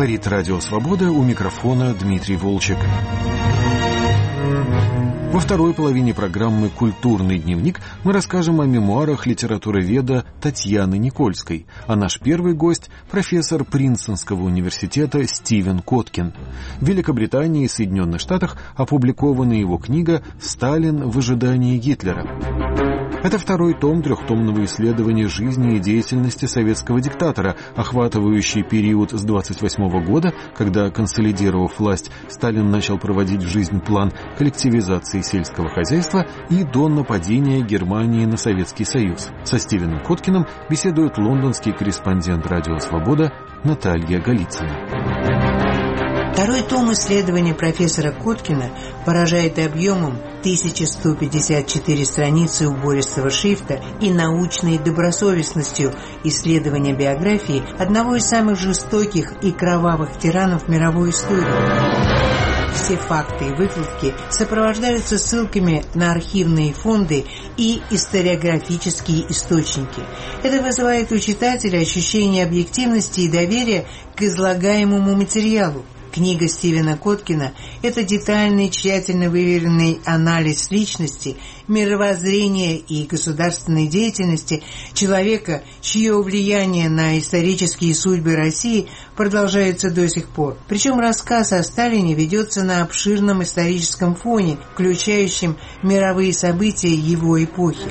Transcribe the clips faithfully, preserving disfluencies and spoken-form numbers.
Говорит Радио Свобода, у микрофона Дмитрий Волчек. Во второй половине программы «Культурный дневник» мы расскажем о мемуарах литературоведа Татьяны Никольской, а наш первый гость – профессор Принстонского университета Стивен Коткин. В Великобритании и Соединенных Штатах опубликована его книга «Сталин в ожидании Гитлера». Это второй том трехтомного исследования жизни и деятельности советского диктатора, охватывающий период с двадцать восьмого года, когда, консолидировав власть, Сталин начал проводить в жизнь план коллективизации сельского хозяйства, и до нападения Германии на Советский Союз. Со Стивеном Коткиным беседует лондонский корреспондент «Радио Свобода» Наталья Голицына. Второй том исследования профессора Коткина поражает объемом тысяча сто пятьдесят четыре страницы убористого шрифта и научной добросовестностью исследования биографии одного из самых жестоких и кровавых тиранов мировой истории. Все факты и выкладки сопровождаются ссылками на архивные фонды и историографические источники. Это вызывает у читателя ощущение объективности и доверия к излагаемому материалу. Книга Стивена Коткина – это детальный, тщательно выверенный анализ личности, мировоззрения и государственной деятельности человека, чье влияние на исторические судьбы России продолжается до сих пор. Причем рассказ о Сталине ведется на обширном историческом фоне, включающем мировые события его эпохи.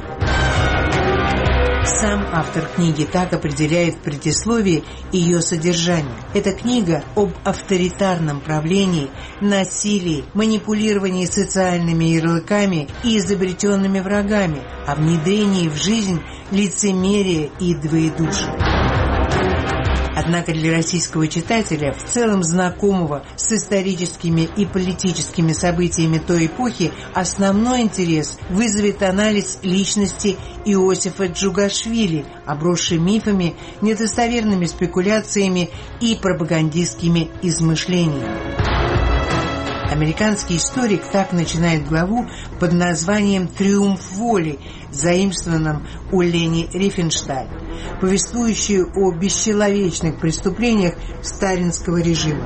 Сам автор книги так определяет в предисловии ее содержание. Эта книга об авторитарном правлении, насилии, манипулировании социальными ярлыками и изобретенными врагами, о внедрении в жизнь лицемерия и двоедушия. Однако для российского читателя, в целом знакомого с историческими и политическими событиями той эпохи, основной интерес вызовет анализ личности Иосифа Джугашвили, обросший мифами, недостоверными спекуляциями и пропагандистскими измышлениями. Американский историк так начинает главу под названием «Триумф воли», заимствованном у Лени Рифеншталь, повествующую о бесчеловечных преступлениях сталинского режима.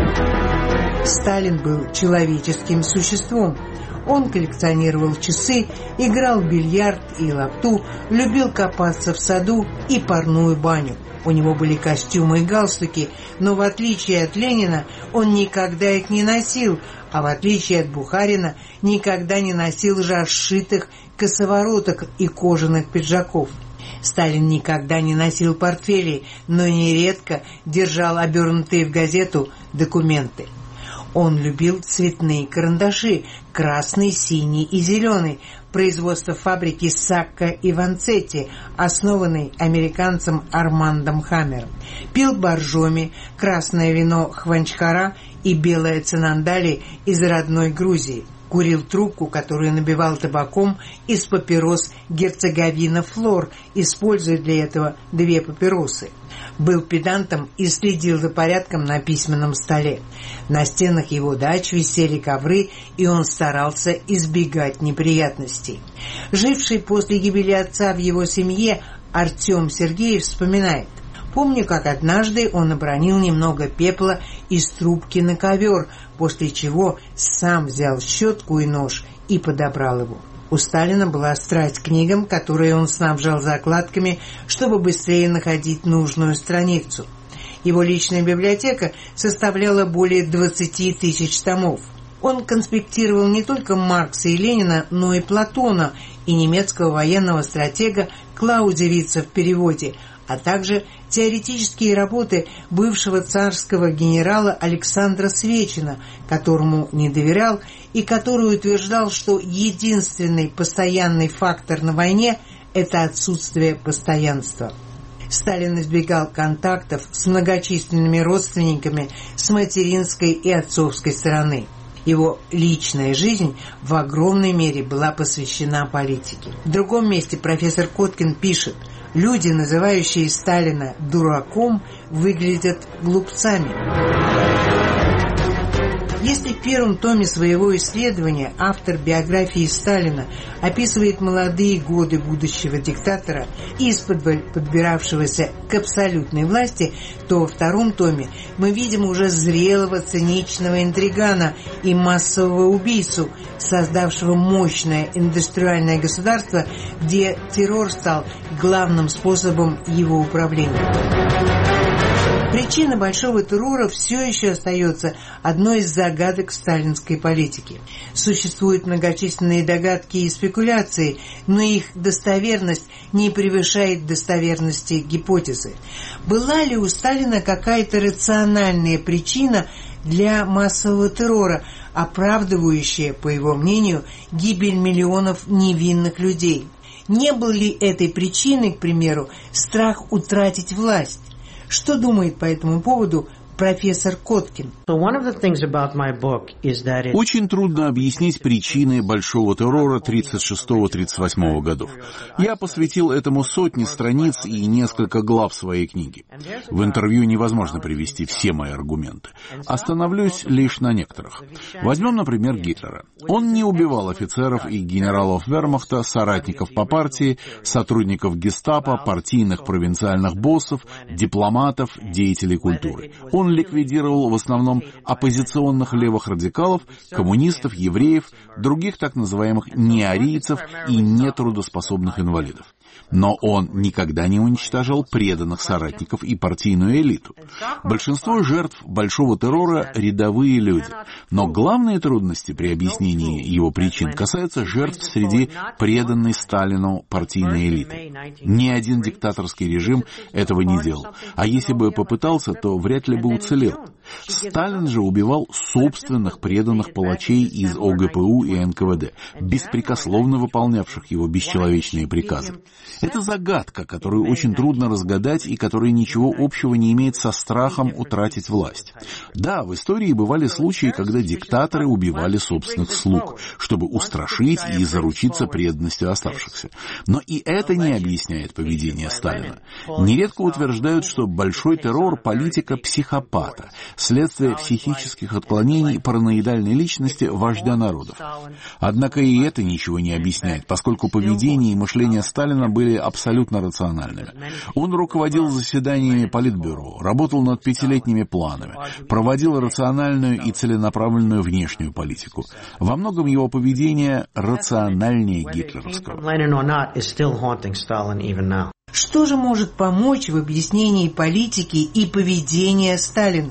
Сталин был человеческим существом. Он коллекционировал часы, играл в бильярд и лапту, любил копаться в саду и парную баню. У него были костюмы и галстуки, но в отличие от Ленина он никогда их не носил, а в отличие от Бухарина никогда не носил же расшитых косовороток и кожаных пиджаков. Сталин никогда не носил портфелей, но нередко держал обернутые в газету документы. Он любил цветные карандаши – красный, синий и зеленый, производство фабрики Сакко и Ванцетти, основанной американцем Армандом Хаммером. Пил боржоми, красное вино Хванчхара и белое цинандали из родной Грузии. Курил трубку, которую набивал табаком из папирос Герцеговина Флор, используя для этого две папиросы. Был педантом и следил за порядком на письменном столе. На стенах его дач висели ковры, и он старался избегать неприятностей. Живший после гибели отца в его семье Артем Сергеев вспоминает: «Помню, как однажды он обронил немного пепла из трубки на ковер, после чего сам взял щетку и нож и подобрал его». У Сталина была страсть к книгам, которые он снабжал закладками, чтобы быстрее находить нужную страницу. Его личная библиотека составляла более двадцати тысяч томов. Он конспектировал не только Маркса и Ленина, но и Платона и немецкого военного стратега Клаузевица в переводе, а также теоретические работы бывшего царского генерала Александра Свечина, которому не доверял и который утверждал, что единственный постоянный фактор на войне – это отсутствие постоянства. Сталин избегал контактов с многочисленными родственниками с материнской и отцовской стороны. Его личная жизнь в огромной мере была посвящена политике. В другом месте профессор Коткин пишет: «Люди, называющие Сталина дураком, выглядят глупцами». Если в первом томе своего исследования автор биографии Сталина описывает молодые годы будущего диктатора, исподволь подбиравшегося к абсолютной власти, то во втором томе мы видим уже зрелого циничного интригана и массового убийцу, создавшего мощное индустриальное государство, где террор стал главным способом его управления. Причина большого террора все еще остается одной из загадок сталинской политики. Существуют многочисленные догадки и спекуляции, но их достоверность не превышает достоверности гипотезы. Была ли у Сталина какая-то рациональная причина для массового террора, оправдывающая, по его мнению, гибель миллионов невинных людей? Не был ли этой причиной, к примеру, страх утратить власть? Что думает по этому поводу профессор Коткин? Очень трудно объяснить причины большого террора тридцать шестого — тридцать восьмого годов. Я посвятил этому сотни страниц и несколько глав своей книги. В интервью невозможно привести все мои аргументы. Остановлюсь лишь на некоторых. Возьмем, например, Гитлера. Он не убивал офицеров и генералов вермахта, соратников по партии, сотрудников гестапо, партийных провинциальных боссов, дипломатов, деятелей культуры. Он ликвидировал в основном оппозиционных левых радикалов, коммунистов, евреев, других так называемых неарийцев и нетрудоспособных инвалидов. Но он никогда не уничтожал преданных соратников и партийную элиту. Большинство жертв большого террора — рядовые люди. Но главные трудности при объяснении его причин касаются жертв среди преданной Сталину партийной элиты. Ни один диктаторский режим этого не делал. А если бы попытался, то вряд ли бы уцелел. Сталин же убивал собственных преданных палачей из О Гэ Пэ У и Эн Ка Вэ Дэ, беспрекословно выполнявших его бесчеловечные приказы. Это загадка, которую очень трудно разгадать и которая ничего общего не имеет со страхом утратить власть. Да, в истории бывали случаи, когда диктаторы убивали собственных слуг, чтобы устрашить и заручиться преданностью оставшихся. Но и это не объясняет поведение Сталина. Нередко утверждают, что большой террор — политика психопата, следствие психических отклонений параноидальной личности вождя народов. Однако и это ничего не объясняет, поскольку поведение и мышление Сталина были абсолютно рациональными. Он руководил заседаниями Политбюро, работал над пятилетними планами, проводил рациональную и целенаправленную внешнюю политику. Во многом его поведение рациональнее гитлеровского. Что же может помочь в объяснении политики и поведения Сталина?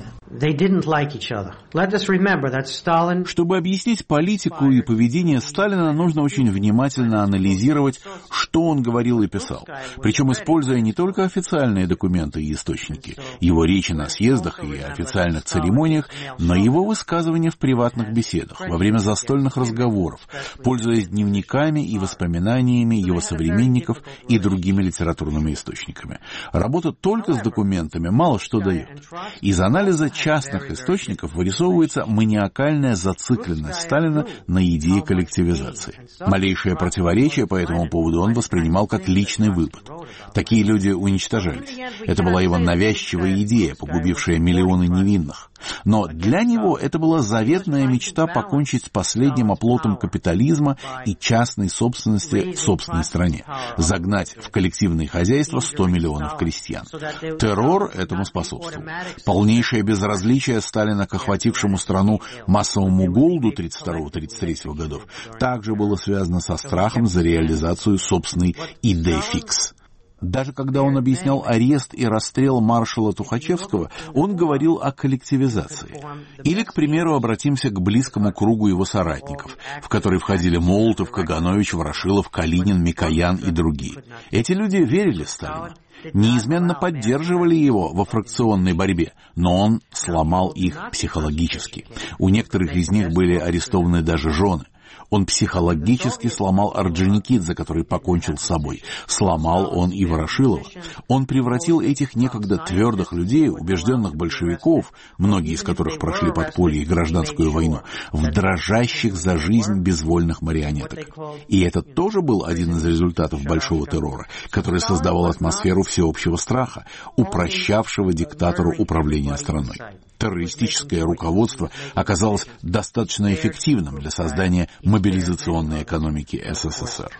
Чтобы объяснить политику и поведение Сталина, нужно очень внимательно анализировать, что он говорил и писал. Причем используя не только официальные документы и источники, его речи на съездах и официальных церемониях, но и его высказывания в приватных беседах, во время застольных разговоров, пользуясь дневниками и воспоминаниями его современников и другими литературными источниками. Работа только с документами мало что дает. Из анализа частных источников вырисовывается маниакальная зацикленность Сталина на идее коллективизации. Малейшее противоречие по этому поводу он воспринимал как личный выпад. Такие люди уничтожались. Это была его навязчивая идея, погубившая миллионы невинных. Но для него это была заветная мечта покончить с последним оплотом капитализма и частной собственности в собственной стране, загнать в коллективные хозяйства сто миллионов крестьян. Террор этому способствовал. Полнейшее безразличие Сталина к охватившему страну массовому голоду тридцать второго — тридцать третьего годов также было связано со страхом за реализацию собственной идеи фикс. Даже когда он объяснял арест и расстрел маршала Тухачевского, он говорил о коллективизации. Или, к примеру, обратимся к близкому кругу его соратников, в который входили Молотов, Каганович, Ворошилов, Калинин, Микоян и другие. Эти люди верили Сталину, неизменно поддерживали его во фракционной борьбе, но он сломал их психологически. У некоторых из них были арестованы даже жены. Он психологически сломал Орджоникидзе, который покончил с собой. Сломал он и Ворошилова. Он превратил этих некогда твердых людей, убежденных большевиков, многие из которых прошли подполье и гражданскую войну, в дрожащих за жизнь безвольных марионеток. И это тоже был один из результатов большого террора, который создавал атмосферу всеобщего страха, упрощавшего диктатору управление страной. террористическое руководство оказалось достаточно эффективным для создания мобилизационной экономики СССР.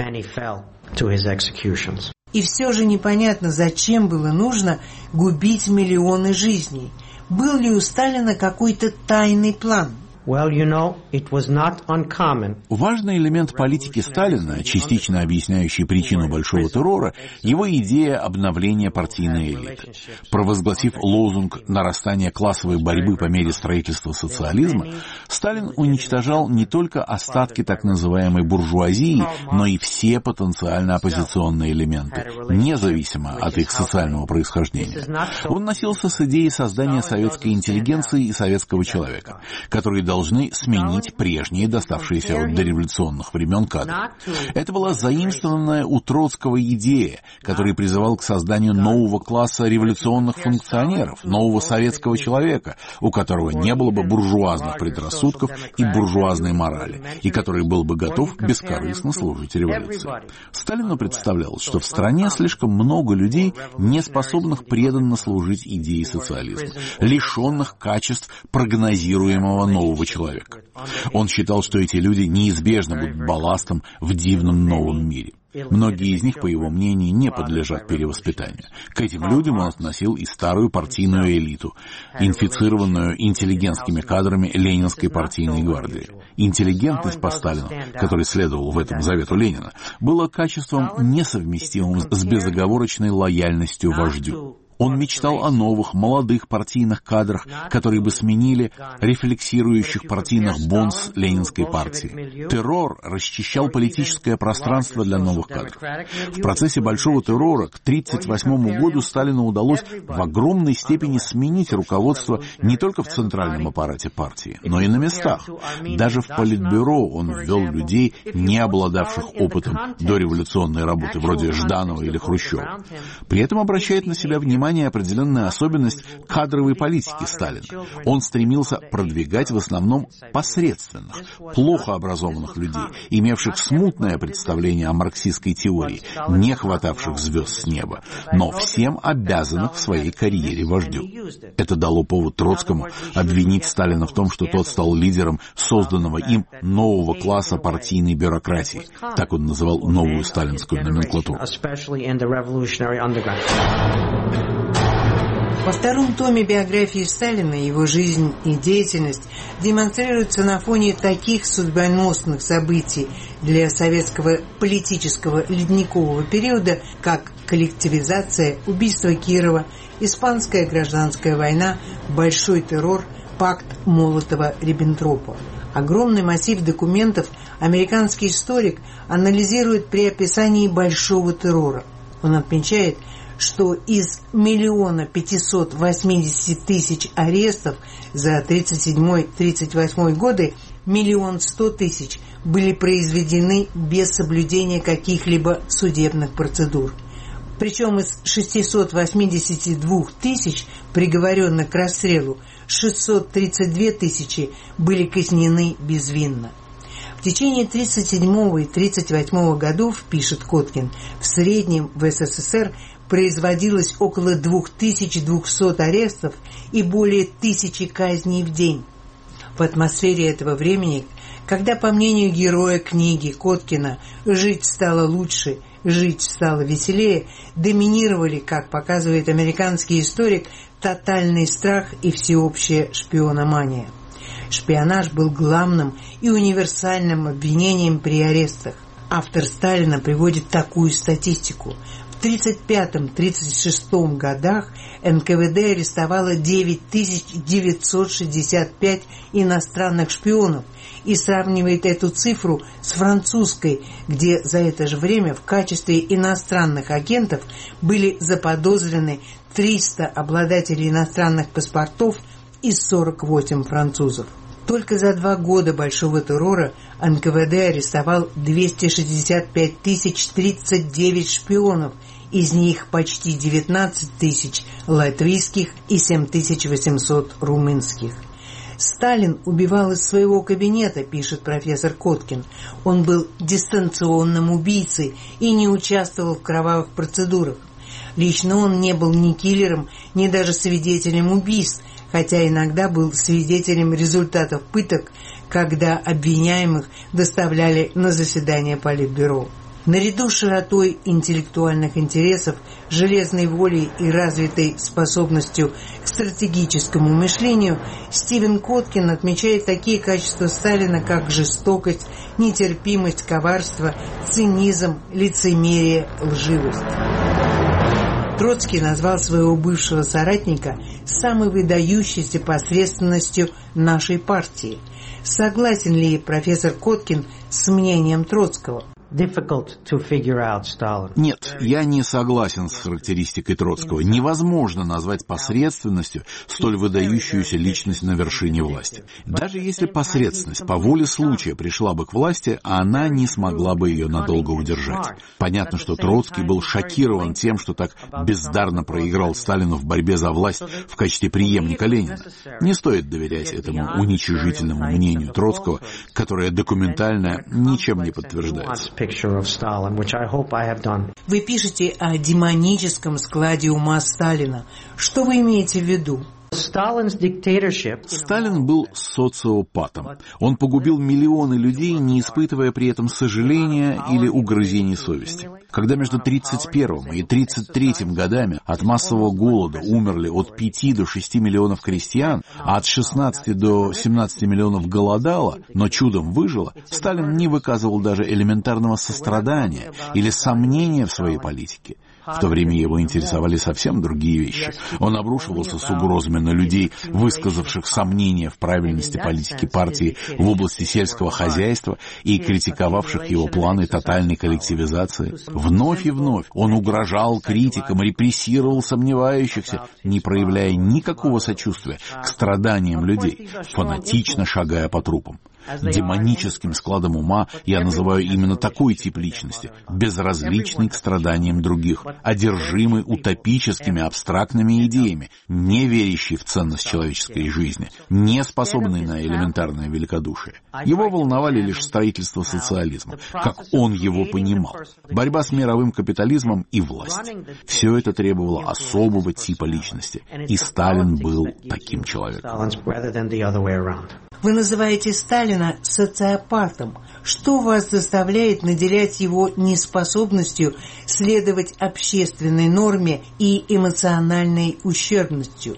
И все же непонятно, зачем было нужно губить миллионы жизней. Был ли у Сталина какой-то тайный план? Well, you know, it was not uncommon. Важный элемент политики Сталина, частично объясняющий причину Большого террора, его идея обновления партийной элиты. Провозгласив лозунг нарастания классовой борьбы по мере строительства социализма, Сталин уничтожал не только остатки так называемой буржуазии, но и все потенциально оппозиционные элементы, независимо от их социального происхождения. Он носился с идеей создания советской интеллигенции и советского человека, которые должны должны сменить прежние, доставшиеся от дореволюционных времен кадры. Это была заимствованная у Троцкого идея, который призывал к созданию нового класса революционных функционеров, нового советского человека, у которого не было бы буржуазных предрассудков и буржуазной морали, и который был бы готов бескорыстно служить революции. Сталину представлялось, что в стране слишком много людей, не способных преданно служить идее социализма, лишенных качеств прогнозируемого нового человека. Он считал, что эти люди неизбежно будут балластом в дивном новом мире. Многие из них, по его мнению, не подлежат перевоспитанию. К этим людям он относил и старую партийную элиту, инфицированную интеллигентскими кадрами Ленинской партийной гвардии. Интеллигентность по Сталину, который следовал в этом завету Ленина, было качеством несовместимым с безоговорочной лояльностью вождю. Он мечтал о новых, молодых партийных кадрах, которые бы сменили рефлексирующих партийных бонс Ленинской партии. Террор расчищал политическое пространство для новых кадров. В процессе Большого террора к тысяча девятьсот тридцать восьмому году Сталину удалось в огромной степени сменить руководство не только в центральном аппарате партии, но и на местах. Даже в Политбюро он ввел людей, не обладавших опытом дореволюционной работы, вроде Жданова или Хрущева. При этом обращает на себя внимание определенная особенность кадровой политики Сталина. Он стремился продвигать в основном посредственных, плохо образованных людей, имевших смутное представление о марксистской теории, не хватавших звезд с неба, но всем обязанных в своей карьере вождю. Это дало повод Троцкому обвинить Сталина в том, что тот стал лидером созданного им нового класса партийной бюрократии. Так он называл новую сталинскую номенклатуру. Во втором томе биографии Сталина его жизнь и деятельность демонстрируются на фоне таких судьбоносных событий для советского политического ледникового периода, как коллективизация, убийство Кирова, Испанская гражданская война, Большой террор, пакт Молотова-Риббентропа. Огромный массив документов американский историк анализирует при описании Большого террора. Он отмечает, что из миллиона пятисот восьмидесяти тысяч арестов за тридцать седьмой — тридцать восьмой годы миллион сто тысяч были произведены без соблюдения каких-либо судебных процедур. Причем из шестисот восьмидесяти двух тысяч приговоренных к расстрелу шестьсот тридцать две тысячи были казнены безвинно. В течение тридцать седьмого и тридцать восьмого годов, пишет Коткин, в среднем в СССР производилось около две тысячи двести арестов и более тысячи казней в день. В атмосфере этого времени, когда, по мнению героя книги Коткина, жить стало лучше, жить стало веселее, доминировали, как показывает американский историк, тотальный страх и всеобщая шпиономания. Шпионаж был главным и универсальным обвинением при арестах. Автор Сталина приводит такую статистику. В тридцать пятом — тридцать шестом годах эн ка вэ дэ арестовало девять тысяч девятьсот шестьдесят пять иностранных шпионов и сравнивает эту цифру с французской, где за это же время в качестве иностранных агентов были заподозрены триста обладателей иностранных паспортов и сорок восемь французов. Только за два года Большого террора эн ка вэ дэ арестовал двести шестьдесят пять тысяч тридцать девять шпионов, из них почти девятнадцать тысяч латвийских и семь тысяч восемьсот румынских. Сталин убивал из своего кабинета, пишет профессор Коткин. Он был дистанционным убийцей и не участвовал в кровавых процедурах. Лично он не был ни киллером, ни даже свидетелем убийств, хотя иногда был свидетелем результатов пыток, когда обвиняемых доставляли на заседание Политбюро. Наряду с широтой интеллектуальных интересов, железной волей и развитой способностью к стратегическому мышлению, Стивен Коткин отмечает такие качества Сталина, как жестокость, нетерпимость, коварство, цинизм, лицемерие, лживость. Троцкий назвал своего бывшего соратника самой выдающейся посредственностью нашей партии. Согласен ли профессор Коткин с мнением Троцкого? Нет, я не согласен с характеристикой Троцкого. Невозможно назвать посредственностью столь выдающуюся личность на вершине власти. Даже если посредственность по воле случая пришла бы к власти, она не смогла бы ее надолго удержать. Понятно, что Троцкий был шокирован тем, что так бездарно проиграл Сталину в борьбе за власть в качестве преемника Ленина. Не стоит доверять этому уничижительному мнению Троцкого, которое документально ничем не подтверждается. Вы пишете о демоническом складе ума Сталина. Что вы имеете в виду? Сталин был социопатом. Он погубил миллионы людей, не испытывая при этом сожаления или угрызений совести. Когда между тридцать первым и тридцать третьим годами от массового голода умерли от пяти до шести миллионов крестьян, а от шестнадцати до семнадцати миллионов голодало, но чудом выжило, Сталин не выказывал даже элементарного сострадания или сомнения в своей политике. В то время его интересовали совсем другие вещи. Он обрушивался с угрозами на людей, высказавших сомнения в правильности политики партии в области сельского хозяйства и критиковавших его планы тотальной коллективизации. Вновь и вновь он угрожал критикам, репрессировал сомневающихся, не проявляя никакого сочувствия к страданиям людей, фанатично шагая по трупам. Демоническим складом ума я называю именно такой тип личности, безразличный к страданиям других, одержимый утопическими абстрактными идеями, не верящий в ценность человеческой жизни, не способный на элементарное великодушие. Его волновали лишь строительство социализма, как он его понимал, борьба с мировым капитализмом и власть. Все это требовало особого типа личности, и Сталин был таким человеком. Вы называете Сталина социопатом. Что вас заставляет наделять его неспособностью следовать общественной норме и эмоциональной ущербностью?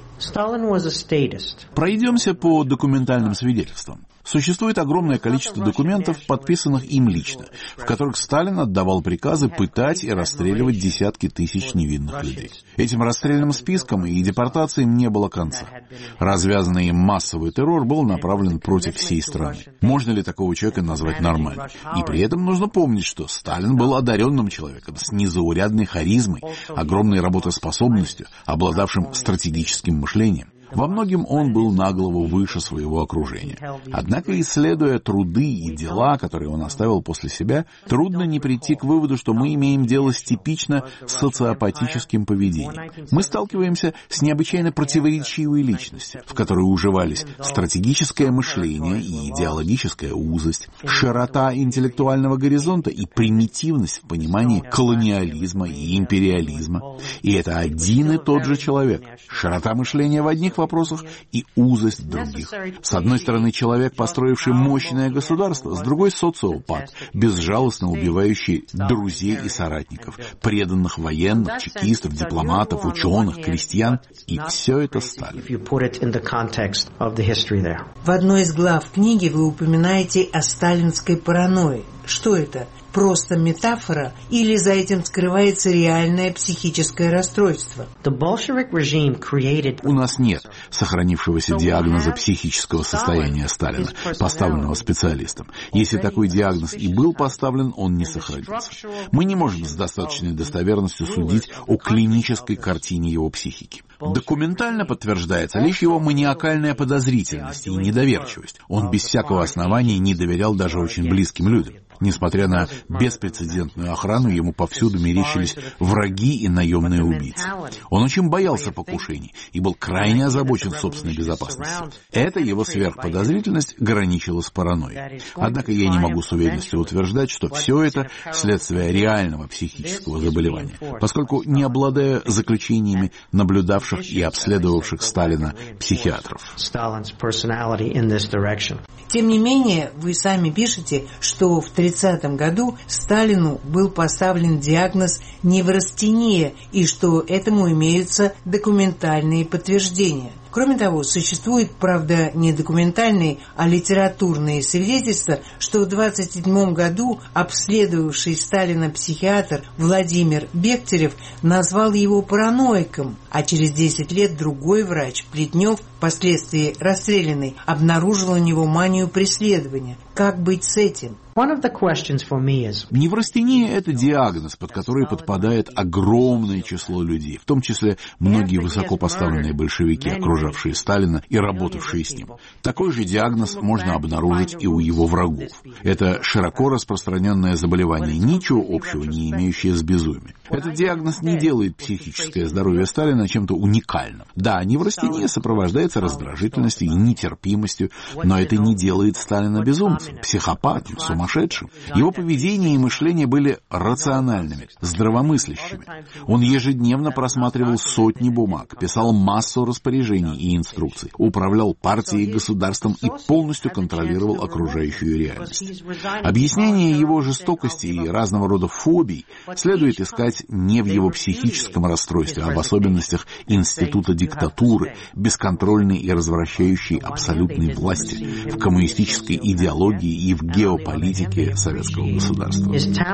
Пройдемся по документальным свидетельствам. Существует огромное количество документов, подписанных им лично, в которых Сталин отдавал приказы пытать и расстреливать десятки тысяч невинных людей. Этим расстрельным спискам и депортациям не было конца. Развязанный им массовый террор был направлен против всей страны. Можно ли такого человека назвать нормальным? И при этом нужно помнить, что Сталин был одаренным человеком с незаурядной харизмой, огромной работоспособностью, обладавшим стратегическим мышлением. Во многом он был на голову выше своего окружения. Однако, исследуя труды и дела, которые он оставил после себя, трудно не прийти к выводу, что мы имеем дело с типично социопатическим поведением. Мы сталкиваемся с необычайно противоречивой личностью, в которой уживались стратегическое мышление и идеологическая узость, широта интеллектуального горизонта и примитивность в понимании колониализма и империализма. И это один и тот же человек. Широта мышления в одних вопросах и узость в других. С одной стороны, человек, построивший мощное государство, с другой — социопат, безжалостно убивающий друзей и соратников, преданных военных, чекистов, дипломатов, ученых, крестьян. И все это Сталин. В одной из глав книги вы упоминаете о сталинской паранойи. Что это? Просто метафора или за этим скрывается реальное психическое расстройство? У нас нет сохранившегося диагноза психического состояния Сталина, поставленного специалистом. Если такой диагноз и был поставлен, он не сохранится. Мы не можем с достаточной достоверностью судить о клинической картине его психики. Документально подтверждается лишь его маниакальная подозрительность и недоверчивость. Он без всякого основания не доверял даже очень близким людям. Несмотря на беспрецедентную охрану, ему повсюду мерещились враги и наемные убийцы. Он очень боялся покушений и был крайне озабочен собственной безопасностью. Эта его сверхподозрительность граничила с паранойей. Однако я не могу с уверенностью утверждать, что все это следствие реального психического заболевания, поскольку не обладая заключениями наблюдавших и обследовавших Сталина психиатров. Тем не менее, вы сами пишете, что в тридцатом году Сталину был поставлен диагноз неврастения и что этому имеются документальные подтверждения. Кроме того, существуют, правда, не документальные, а литературные свидетельства, что в двадцать седьмом году обследовавший Сталина психиатр Владимир Бехтерев назвал его параноиком, а через десять лет другой врач, Плетнев, впоследствии расстрелянный, обнаружил у него манию преследования. Как быть с этим? Неврастения – это диагноз, под который подпадает огромное число людей, в том числе многие высокопоставленные большевики, окружавшие Сталина и работавшие с ним. Такой же диагноз можно обнаружить и у его врагов. Это широко распространенное заболевание, ничего общего не имеющее с безумием. Этот диагноз не делает психическое здоровье Сталина чем-то уникальным. Да, неврастения сопровождается раздражительностью и нетерпимостью, но это не делает Сталина безумцем, психопатом, сумасшедшим. Его поведение и мышление были рациональными, здравомыслящими. Он ежедневно просматривал сотни бумаг, писал массу распоряжений и инструкций, управлял партией и государством и полностью контролировал окружающую реальность. Объяснение его жестокости и разного рода фобий следует искать не в его психическом расстройстве, а в особенностях института диктатуры, бесконтрольной и развращающей абсолютной власти, в коммунистической идеологии и в геополитике советского государства.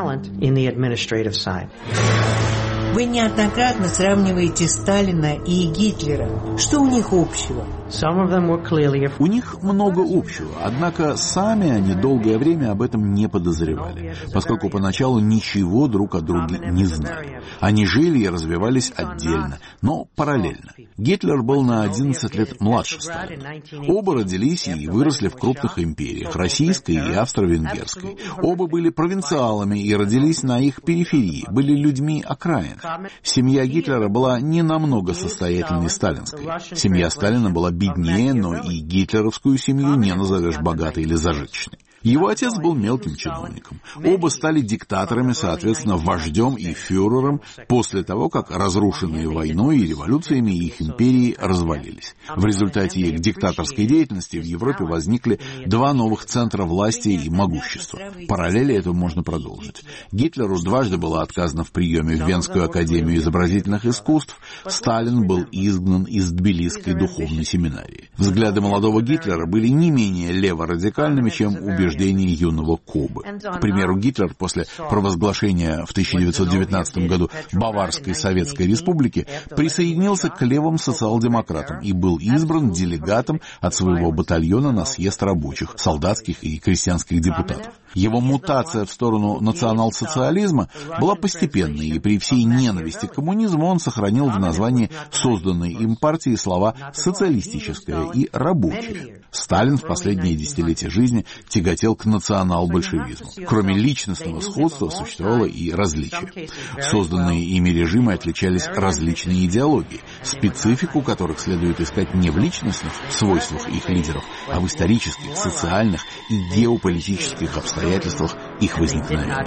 Вы неоднократно сравниваете Сталина и Гитлера. Что у них общего? У них много общего, однако сами они долгое время об этом не подозревали, поскольку поначалу ничего друг о друге не знали. Они жили и развивались отдельно, но параллельно. Гитлер был на одиннадцать лет младше Сталина. Оба родились и выросли в крупных империях, российской и австро-венгерской. Оба были провинциалами и родились на их периферии, были людьми окраин. Семья Гитлера была не намного состоятельней сталинской. Семья Сталина была беднее, но и гитлеровскую семью не назовешь богатой или зажиточной. Его отец был мелким чиновником. Оба стали диктаторами, соответственно, вождем и фюрером после того, как разрушенные войной и революциями их империи развалились. В результате их диктаторской деятельности в Европе возникли два новых центра власти и могущества. Параллели этому можно продолжить. Гитлеру дважды было отказано в приеме в Венскую академию изобразительных искусств. Сталин был изгнан из Тбилисской духовной семинарии. Взгляды молодого Гитлера были не менее леворадикальными, чем убеждения юного Кобы. К примеру, Гитлер после провозглашения в тысяча девятьсот девятнадцатом году Баварской Советской Республики присоединился к левым социал-демократам и был избран делегатом от своего батальона на съезд рабочих, солдатских и крестьянских депутатов. Его мутация в сторону национал-социализма была постепенной, и при всей ненависти к коммунизму он сохранил в названии созданной им партии слова «социалистическое» и «рабочее». Сталин в последние десятилетия жизни тяготел к национал-большевизму. Кроме личностного сходства существовало и различие. Созданные ими режимы отличались различной идеологией, специфику которых следует искать не в личностных свойствах их лидеров, а в исторических, социальных и геополитических обстоятельствах их возникновения.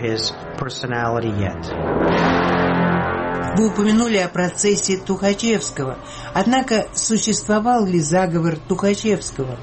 Вы упомянули о процессе Тухачевского. Однако существовал ли заговор Тухачевского?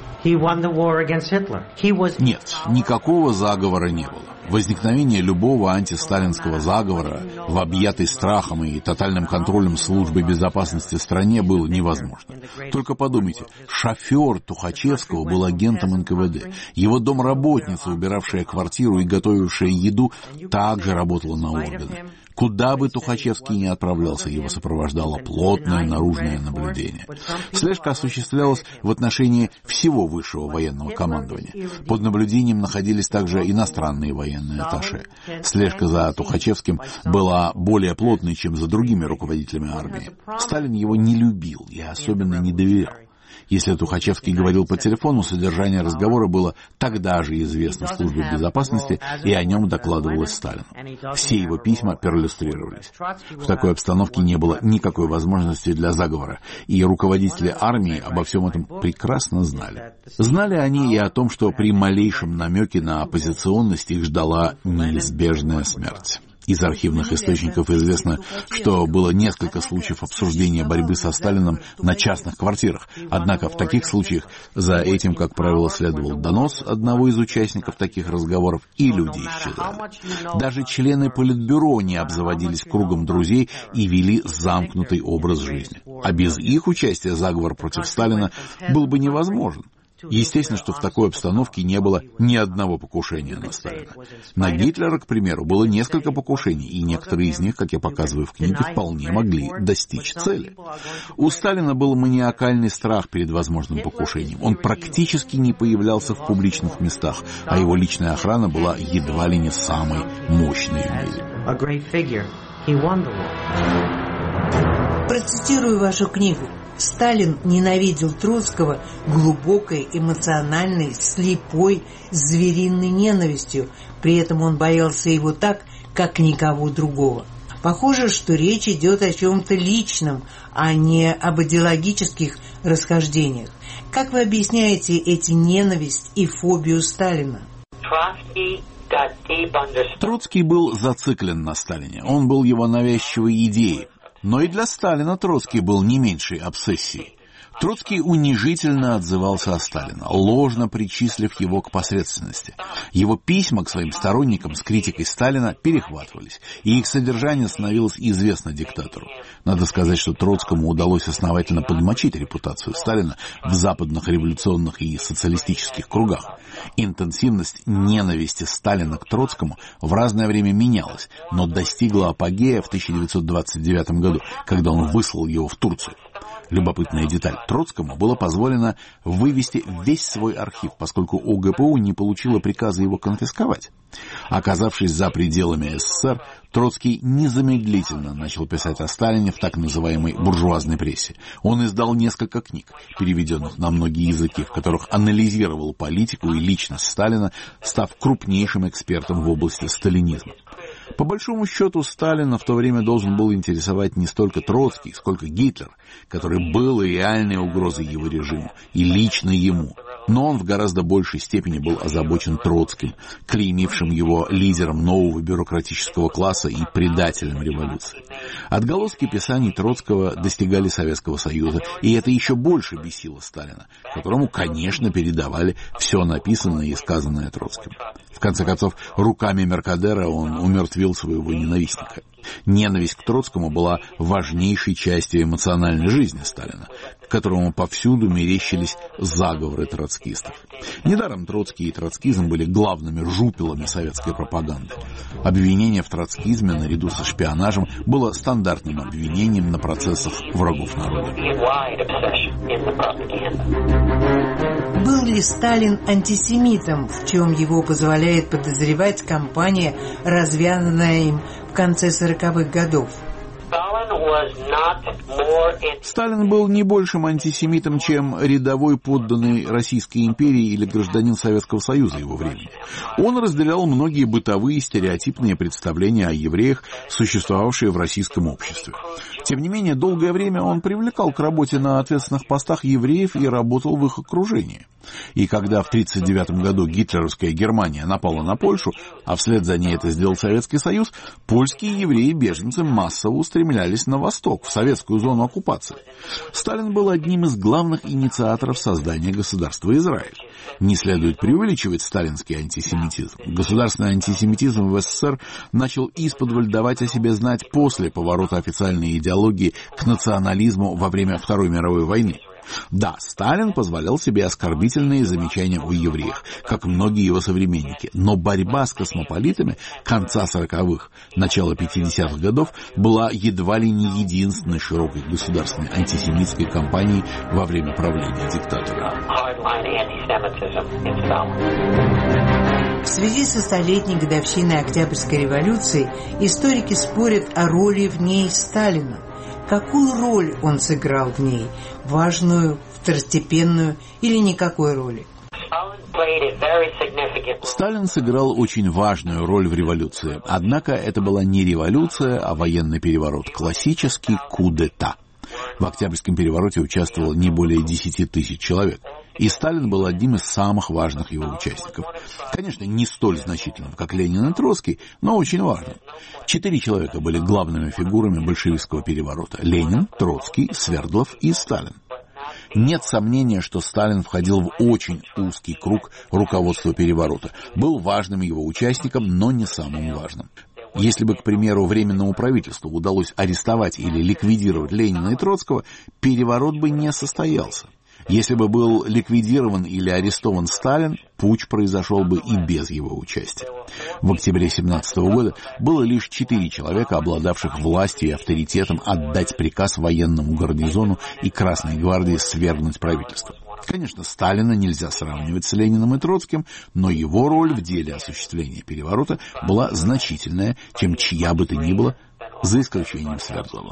Нет, никакого заговора не было. Возникновение любого антисталинского заговора в объятой страхом и тотальным контролем службы безопасности в стране было невозможно. Только подумайте, шофер Тухачевского был агентом эн ка вэ дэ. Его домработница, убиравшая квартиру и готовившая еду, также работала на органы. Куда бы Тухачевский ни отправлялся, его сопровождало плотное наружное наблюдение. Слежка осуществлялась в отношении всего высшего военного командования. Под наблюдением находились также иностранные военные атташе. Слежка за Тухачевским была более плотной, чем за другими руководителями армии. Сталин его не любил и особенно не доверял. Если Тухачевский говорил по телефону, содержание разговора было тогда же известно службе безопасности, и о нем докладывалось Сталину. Все его письма перлюстрировались. В такой обстановке не было никакой возможности для заговора, и руководители армии обо всем этом прекрасно знали. Знали они и о том, что при малейшем намеке на оппозиционность их ждала неизбежная смерть. Из архивных источников известно, что было несколько случаев обсуждения борьбы со Сталиным на частных квартирах. Однако в таких случаях за этим, как правило, следовал донос одного из участников таких разговоров, и люди исчезали. Даже члены Политбюро не обзаводились кругом друзей и вели замкнутый образ жизни. А без их участия заговор против Сталина был бы невозможен. Естественно, что в такой обстановке не было ни одного покушения на Сталина. На Гитлера, к примеру, было несколько покушений, и некоторые из них, как я показываю в книге, вполне могли достичь цели. У Сталина был маниакальный страх перед возможным покушением. Он практически не появлялся в публичных местах, а его личная охрана была едва ли не самой мощной в мире. Процитирую вашу книгу. Сталин ненавидел Троцкого глубокой, эмоциональной, слепой, звериной ненавистью. При этом он боялся его так, как никого другого. Похоже, что речь идет о чем-то личном, а не об идеологических расхождениях. Как вы объясняете эти ненависть и фобию Сталина? Троцкий был зациклен на Сталине. Он был его навязчивой идеей. Но и для Сталина Троцкий был не меньшей обсессией. Троцкий унижительно отзывался о Сталине, ложно причислив его к посредственности. Его письма к своим сторонникам с критикой Сталина перехватывались, и их содержание становилось известно диктатору. Надо сказать, что Троцкому удалось основательно подмочить репутацию Сталина в западных революционных и социалистических кругах. Интенсивность ненависти Сталина к Троцкому в разное время менялась, но достигла апогея в тысяча девятьсот двадцать девятом году, когда он выслал его в Турцию. Любопытная деталь. Троцкому было позволено вывести весь свой архив, поскольку ОГПУ не получило приказа его конфисковать. Оказавшись за пределами СССР, Троцкий незамедлительно начал писать о Сталине в так называемой буржуазной прессе. Он издал несколько книг, переведенных на многие языки, в которых анализировал политику и личность Сталина, став крупнейшим экспертом в области сталинизма. По большому счету, Сталина в то время должен был интересовать не столько Троцкий, сколько Гитлер, который был реальной угрозой его режиму и лично ему. Но он в гораздо большей степени был озабочен Троцким, клеймившим его лидером нового бюрократического класса и предателем революции. Отголоски писаний Троцкого достигали Советского Союза, и это еще больше бесило Сталина, которому, конечно, передавали все написанное и сказанное Троцким. В конце концов, руками Меркадера он умертвил своего ненавистника. Ненависть к Троцкому была важнейшей частью эмоциональной жизни Сталина, к которому повсюду мерещились заговоры троцкистов. Недаром Троцкий и троцкизм были главными жупелами советской пропаганды. Обвинение в троцкизме наряду со шпионажем было стандартным обвинением на процессах врагов народа. Был ли Сталин антисемитом, в чем его позволяет подозревать кампания, развязанная им в конце сороковых годов? Сталин был не большим антисемитом, чем рядовой подданный Российской империи или гражданин Советского Союза его времени. Он разделял многие бытовые стереотипные представления о евреях, существовавшие в российском обществе. Тем не менее, долгое время он привлекал к работе на ответственных постах евреев и работал в их окружении. И когда в тысяча девятьсот тридцать девятом году гитлеровская Германия напала на Польшу, а вслед за ней это сделал Советский Союз, польские евреи-беженцы массово устремлялись на восток, в советскую зону оккупации. Сталин был одним из главных инициаторов создания государства Израиль. Не следует преувеличивать сталинский антисемитизм. Государственный антисемитизм в СССР начал исподволь давать о себе знать после поворота официальной идеологии к национализму во время Второй мировой войны. Да, Сталин позволял себе оскорбительные замечания о евреях, как многие его современники, но борьба с космополитами конца сороковых, начала пятидесятых годов была едва ли не единственной широкой государственной антисемитской кампанией во время правления диктатора. В связи со столетней годовщиной Октябрьской революции историки спорят о роли в ней Сталина. Какую роль он сыграл в ней, важную в второстепенную или никакой роли? Сталин сыграл очень важную роль в революции. Однако это была не революция, а военный переворот. Классический ку-де-та. В Октябрьском перевороте участвовало не более десяти тысяч человек. И Сталин был одним из самых важных его участников. Конечно, не столь значительным, как Ленин и Троцкий, но очень важным. Четыре человека были главными фигурами большевистского переворота. Ленин, Троцкий, Свердлов и Сталин. Нет сомнения, что Сталин входил в очень узкий круг руководства переворота. Был важным его участником, но не самым важным. Если бы, к примеру, Временному правительству удалось арестовать или ликвидировать Ленина и Троцкого, переворот бы не состоялся. Если бы был ликвидирован или арестован Сталин, путч произошел бы и без его участия. В октябре семнадцатого года было лишь четыре человека, обладавших властью и авторитетом отдать приказ военному гарнизону и Красной гвардии свергнуть правительство. Конечно, Сталина нельзя сравнивать с Лениным и Троцким, но его роль в деле осуществления переворота была значительная, чем чья бы то ни было, за исключением Свердлова.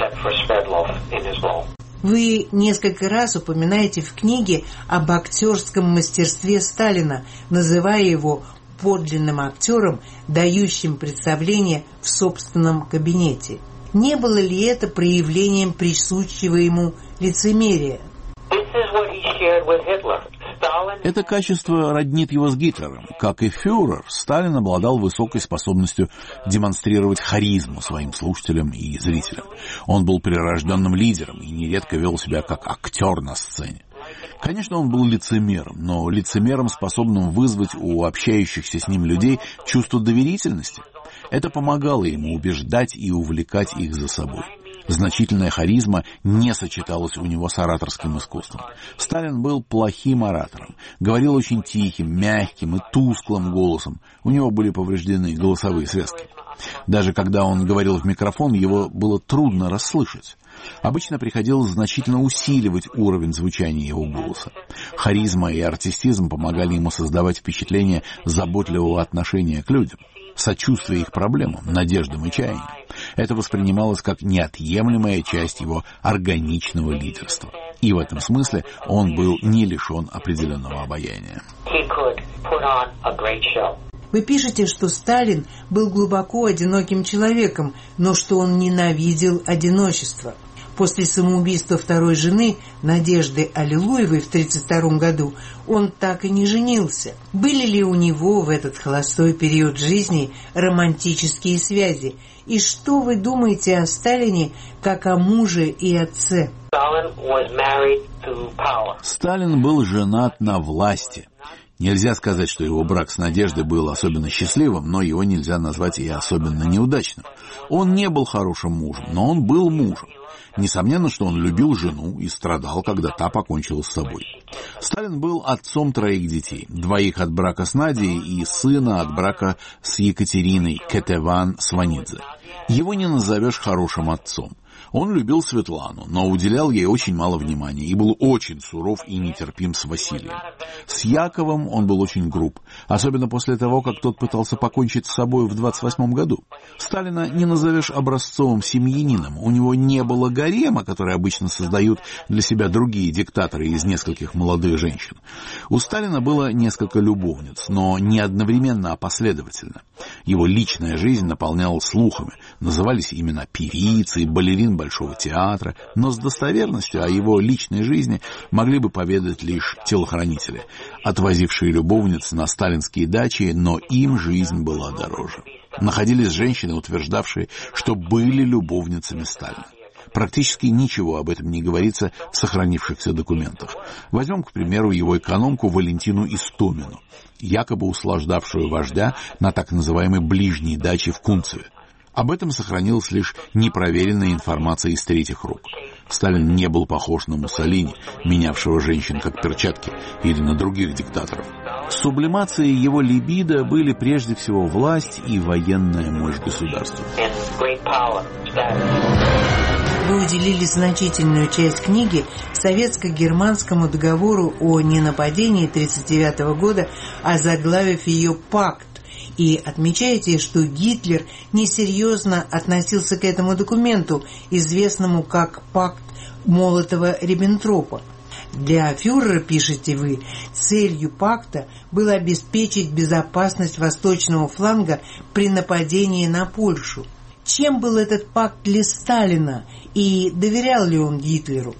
Вы несколько раз упоминаете в книге об актерском мастерстве Сталина, называя его подлинным актером, дающим представление в собственном кабинете. Не было ли это проявлением присущего ему лицемерия? Это качество роднит его с Гитлером. Как и фюрер, Сталин обладал высокой способностью демонстрировать харизму своим слушателям и зрителям. Он был прирожденным лидером и нередко вел себя как актер на сцене. Конечно, он был лицемером, но лицемером, способным вызвать у общающихся с ним людей чувство доверительности. Это помогало ему убеждать и увлекать их за собой. Значительная харизма не сочеталась у него с ораторским искусством. Сталин был плохим оратором, говорил очень тихим, мягким и тусклым голосом. У него были повреждены голосовые связки. Даже когда он говорил в микрофон, его было трудно расслышать. Обычно приходилось значительно усиливать уровень звучания его голоса. Харизма и артистизм помогали ему создавать впечатление заботливого отношения к людям, сочувствия их проблемам, надеждам и чаяниям. Это воспринималось как неотъемлемая часть его органичного лидерства. И в этом смысле он был не лишен определенного обаяния. Вы пишете, что Сталин был глубоко одиноким человеком, но что он ненавидел одиночество. После самоубийства второй жены, Надежды Аллилуевой, в тридцать втором году, он так и не женился. Были ли у него в этот холостой период жизни романтические связи? И что вы думаете о Сталине как о муже и отце? Сталин был женат на власти. Нельзя сказать, что его брак с Надеждой был особенно счастливым, но его нельзя назвать и особенно неудачным. Он не был хорошим мужем, но он был мужем. Несомненно, что он любил жену и страдал, когда та покончила с собой. Сталин был отцом троих детей, двоих от брака с Надей и сына от брака с Екатериной Кетеван-Сванидзе. Его не назовешь хорошим отцом. Он любил Светлану, но уделял ей очень мало внимания и был очень суров и нетерпим с Василием. С Яковом он был очень груб, особенно после того, как тот пытался покончить с собой в двадцать восьмом году. Сталина не назовешь образцовым семьянином. У него не было гарема, который обычно создают для себя другие диктаторы из нескольких молодых женщин. У Сталина было несколько любовниц, но не одновременно, а последовательно. Его личная жизнь наполнялась слухами, назывались имена певиц и балерин Большого театра, но с достоверностью о его личной жизни могли бы поведать лишь телохранители, отвозившие любовниц на сталинские дачи, но им жизнь была дороже. Находились женщины, утверждавшие, что были любовницами Сталина. Практически ничего об этом не говорится в сохранившихся документах. Возьмем, к примеру, его экономку Валентину Истомину, якобы услаждавшую вождя на так называемой ближней даче в Кунцеве. Об этом сохранилась лишь непроверенная информация из третьих рук. Сталин не был похож на Муссолини, менявшего женщин как перчатки, или на других диктаторов. Сублимацией его либидо были прежде всего власть и военная мощь государства. Вы уделили значительную часть книги советско-германскому договору о ненападении тысяча девятьсот тридцать девятого года, озаглавив ее «Пакт», и отмечаете, что Гитлер несерьезно относился к этому документу, известному как «Пакт Молотова-Риббентропа». Для фюрера, пишете вы, целью пакта было обеспечить безопасность восточного фланга при нападении на Польшу. Чем был этот пакт для Сталина и доверял ли он Гитлеру?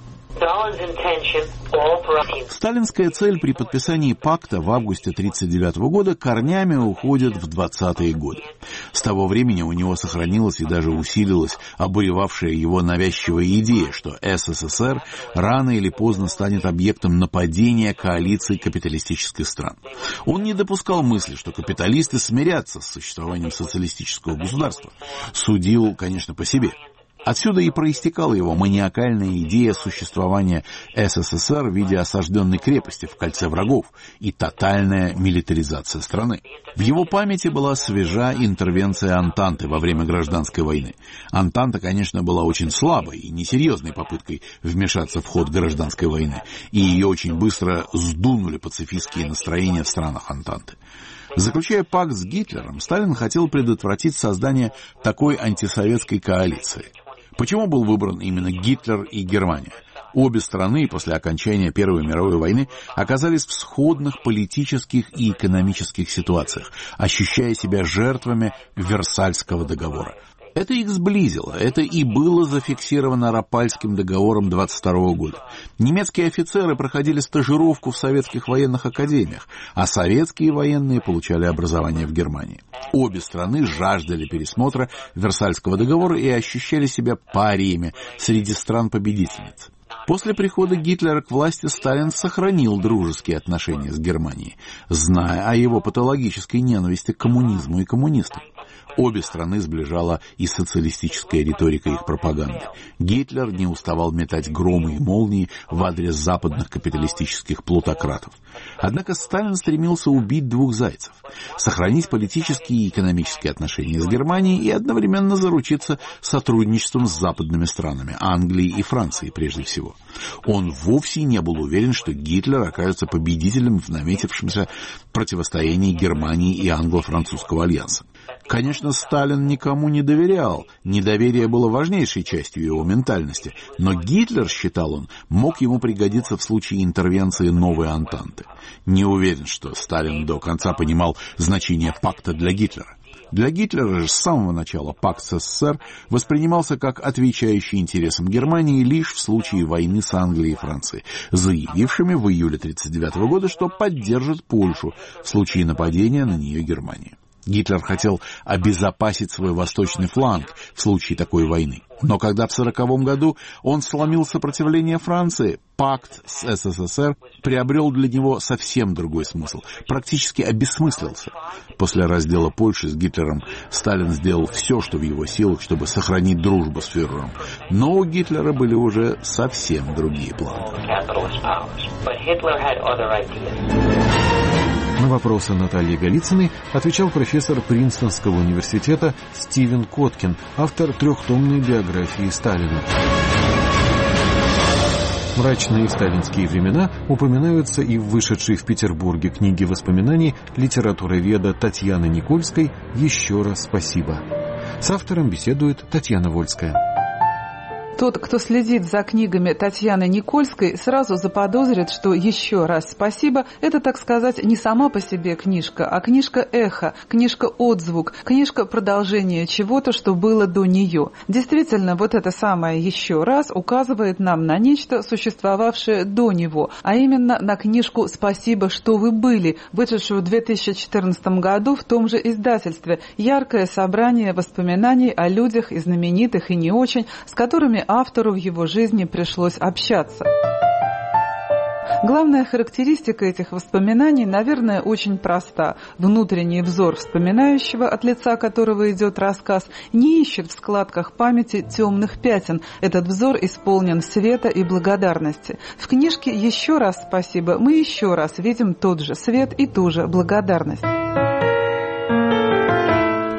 Сталинская цель при подписании пакта в августе тысяча девятьсот тридцать девятого года корнями уходит в двадцатые годы. С того времени у него сохранилась и даже усилилась обуревавшая его навязчивая идея, что СССР рано или поздно станет объектом нападения коалиции капиталистических стран. Он не допускал мысли, что капиталисты смирятся с существованием социалистического государства. Судил, конечно, по себе. Отсюда и проистекала его маниакальная идея существования СССР в виде осажденной крепости в кольце врагов и тотальная милитаризация страны. В его памяти была свежа интервенция Антанты во время гражданской войны. Антанта, конечно, была очень слабой и несерьезной попыткой вмешаться в ход гражданской войны, и ее очень быстро сдунули пацифистские настроения в странах Антанты. Заключая пакт с Гитлером, Сталин хотел предотвратить создание такой антисоветской коалиции. Почему был выбран именно Гитлер и Германия? Обе страны после окончания Первой мировой войны оказались в сходных политических и экономических ситуациях, ощущая себя жертвами Версальского договора. Это их сблизило, это и было зафиксировано Раппальским договором двадцать второго года. Немецкие офицеры проходили стажировку в советских военных академиях, а советские военные получали образование в Германии. Обе страны жаждали пересмотра Версальского договора и ощущали себя париями среди стран-победительниц. После прихода Гитлера к власти Сталин сохранил дружеские отношения с Германией, зная о его патологической ненависти к коммунизму и коммунистам. Обе страны сближала и социалистическая риторика их пропаганды. Гитлер не уставал метать громы и молнии в адрес западных капиталистических плутократов. Однако Сталин стремился убить двух зайцев – сохранить политические и экономические отношения с Германией и одновременно заручиться сотрудничеством с западными странами, Англией и Францией прежде всего. Он вовсе не был уверен, что Гитлер окажется победителем в наметившемся противостоянии Германии и англо-французского альянса. Конечно, Сталин никому не доверял, недоверие было важнейшей частью его ментальности, но Гитлер, считал он, мог ему пригодиться в случае интервенции новой Антанты. Не уверен, что Сталин до конца понимал значение пакта для Гитлера. Для Гитлера же с самого начала пакт с СССР воспринимался как отвечающий интересам Германии лишь в случае войны с Англией и Францией, заявившими в июле тысяча девятьсот тридцать девятого года, что поддержат Польшу в случае нападения на нее Германии. Гитлер хотел обезопасить свой восточный фланг в случае такой войны. Но когда в сороковом году он сломил сопротивление Франции, пакт с СССР приобрел для него совсем другой смысл, практически обессмыслился. После раздела Польши с Гитлером Сталин сделал все, что в его силах, чтобы сохранить дружбу с фюрером. Но у Гитлера были уже совсем другие планы. На вопросы Натальи Голицыной отвечал профессор Принстонского университета Стивен Коткин, автор трехтомной биографии Сталина. Мрачные сталинские времена упоминаются и в вышедшей в Петербурге книге воспоминаний литературоведа Татьяны Никольской «Еще раз спасибо». С автором беседует Татьяна Вольская. Тот, кто следит за книгами Татьяны Никольской, сразу заподозрит, что «Еще раз спасибо» — это, так сказать, не сама по себе книжка, а книжка-эхо, книжка-отзвук, книжка продолжения чего-то, что было до нее. Действительно, вот это самое «Еще раз» указывает нам на нечто, существовавшее до него, а именно на книжку «Спасибо, что вы были», вышедшую в две тысячи четырнадцатом году в том же издательстве. Яркое собрание воспоминаний о людях и знаменитых, и не очень, с которыми автору в его жизни пришлось общаться. Главная характеристика этих воспоминаний, наверное, очень проста. Внутренний взор вспоминающего, от лица которого идет рассказ, не ищет в складках памяти темных пятен. Этот взор исполнен света и благодарности. В книжке «Еще раз спасибо» мы еще раз видим тот же свет и ту же благодарность. И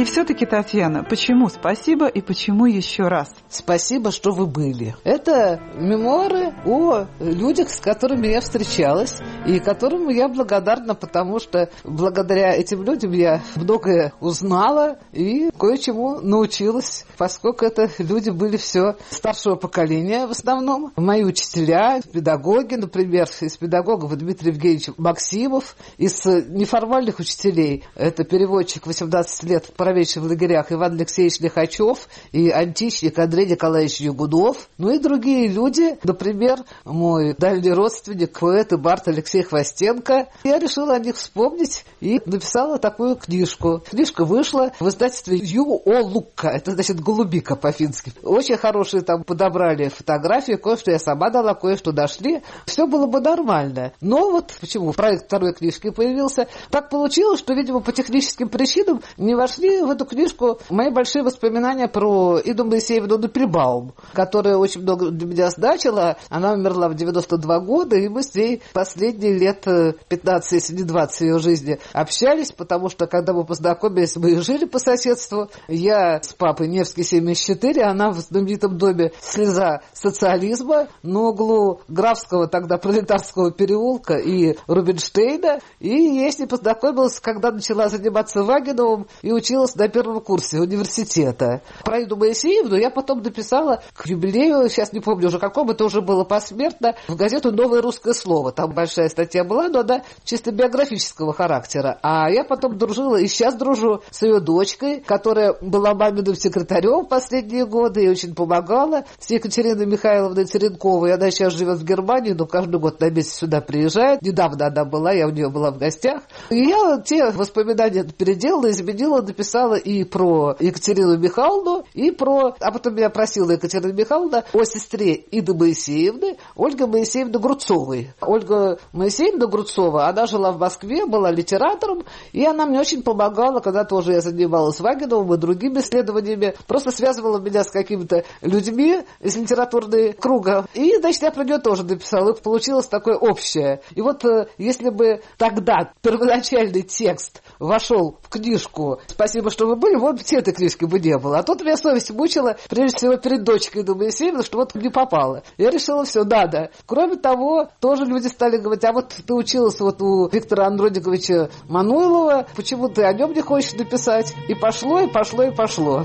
все-таки, Татьяна, почему спасибо и почему еще раз? Спасибо, что вы были. Это мемуары о людях, с которыми я встречалась, и которым я благодарна, потому что благодаря этим людям я многое узнала и кое-чему научилась, поскольку это люди были все старшего поколения в основном. Мои учителя, педагоги, например, из педагогов Дмитрий Евгеньевич Максимов, из неформальных учителей это переводчик восемнадцать лет, проведший в лагерях, Иван Алексеевич Лихачев и античник Андрей Николаевич Югунов, ну и другие люди, например, мой дальний родственник, поэт и бард Алексей Хвостенко. Я решила о них вспомнить и написала такую книжку. Книжка вышла в издательстве Ю О Лукка, это значит голубика по-фински. Очень хорошие там подобрали фотографии, кое-что я сама дала, кое-что дошли. Все было бы нормально. Но вот почему проект второй книжки появился. Так получилось, что, видимо, по техническим причинам не вошли в эту книжку мои большие воспоминания про Иду Моисеевну Напельбаум, которая очень много для меня значила. Она умерла в девяносто два года, и мы с ней последние лет пятнадцать, если не двадцать ее жизни общались, потому что, когда мы познакомились, мы жили по соседству. Я с папой Невский семьдесят четыре, она в знаменитом доме «Слеза социализма» на углу Графского, тогда Пролетарского переулка и Рубинштейна. И я с ней познакомилась, когда начала заниматься Вагиновым и училась на первом курсе университета. Про Иду Моисеевну я потом написала к юбилею, сейчас не помню уже какому, это уже было посмертно, в газету «Новое русское слово». Там большая статья была, но она чисто биографического характера. А я потом дружила, и сейчас дружу с ее дочкой, которая была маминым секретарем в последние годы и очень помогала, с Екатериной Михайловной Теренковой. Она сейчас живет в Германии, но каждый год на месяц сюда приезжает. Недавно она была, я у нее была в гостях. И я те воспоминания переделала, изменила, написала и про Екатерину Михайловну, и про... А потом меня просила Екатерина Михайловна о сестре Иды Моисеевны, Ольга Моисеевна Груцовой. Ольга Моисеевна Груцова, она жила в Москве, была литератором, и она мне очень помогала, когда тоже я занималась Вагиновым и другими исследованиями, просто связывала меня с какими-то людьми из литературного круга. И, значит, я про нее тоже написала, и получилось такое общее. И вот если бы тогда первоначальный текст вошел в книжку «Спасибо, что вы были», вот все этой книжки бы не было. А тут меня совесть мучила, прежде всего, перед дочкой Иду Моисеевну, что вот не попало. Я решила, все, надо. Кроме того, тоже люди стали говорить, а вот ты училась вот у Виктора Андрониковича Мануйлова, почему ты о нем не хочешь написать? И пошло, и пошло, и пошло.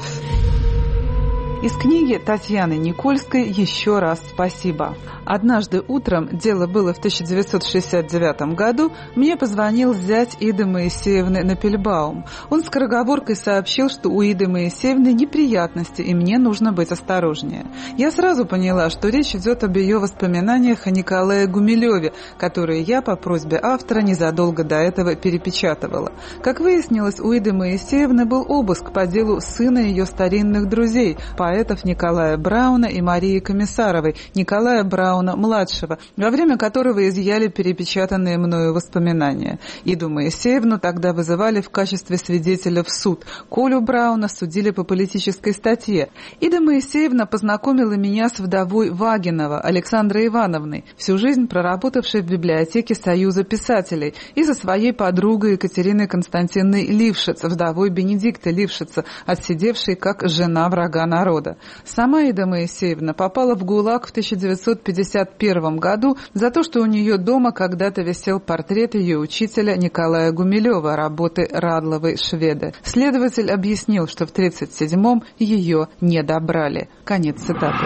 Из книги Татьяны Никольской «Еще раз спасибо». Однажды утром, дело было в тысяча девятьсот шестьдесят девятом году, мне позвонил зять Иды Моисеевны Напельбаум. Он скороговоркой сообщил, что у Иды Моисеевны неприятности, и мне нужно быть осторожнее. Я сразу поняла, что речь идет об ее воспоминаниях о Николае Гумилеве, которые я по просьбе автора незадолго до этого перепечатывала. Как выяснилось, у Иды Моисеевны был обыск по делу сына ее старинных друзей, поэтов Николая Брауна и Марии Комиссаровой, Николая Брауна-младшего, во время которого изъяли перепечатанные мною воспоминания. Иду Моисеевну тогда вызывали в качестве свидетеля в суд. Колю Брауна судили по политической статье. Ида Моисеевна познакомила меня с вдовой Вагинова, Александрой Ивановной, всю жизнь проработавшей в библиотеке Союза писателей, и со своей подругой Екатериной Константиновной Лившиц, вдовой Бенедикта Лившица, отсидевшей как жена врага народа. Сама Ида Моисеевна попала в ГУЛАГ в тысяча девятьсот пятьдесят первом году за то, что у нее дома когда-то висел портрет ее учителя Николая Гумилева, работы Радловой Шведы. Следователь объяснил, что в тридцать седьмом ее не добрали. Конец цитаты.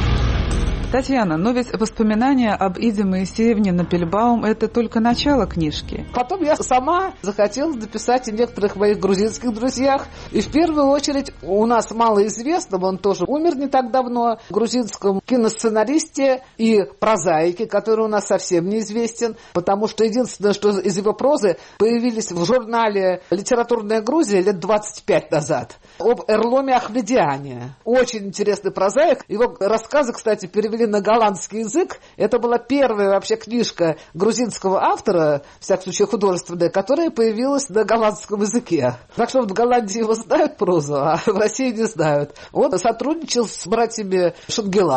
Татьяна, но ведь воспоминания об Иде Моисеевне Напельбаум – это только начало книжки. Потом я сама захотела написать о некоторых моих грузинских друзьях. И в первую очередь у нас малоизвестном, он тоже умер не так давно, грузинском киносценаристе и прозаике, который у нас совсем неизвестен, потому что единственное, что из его прозы появились в журнале «Литературная Грузия» лет двадцать пять назад, об Эрломе Ахмедиане. Очень интересный прозаик. Его рассказы, кстати, перевели на голландский язык. Это была первая вообще книжка грузинского автора, в всяком случае художественная, которая появилась на голландском языке. Так что в Голландии его знают прозу, а в России не знают. Он сотрудничал с братьями Шангелая,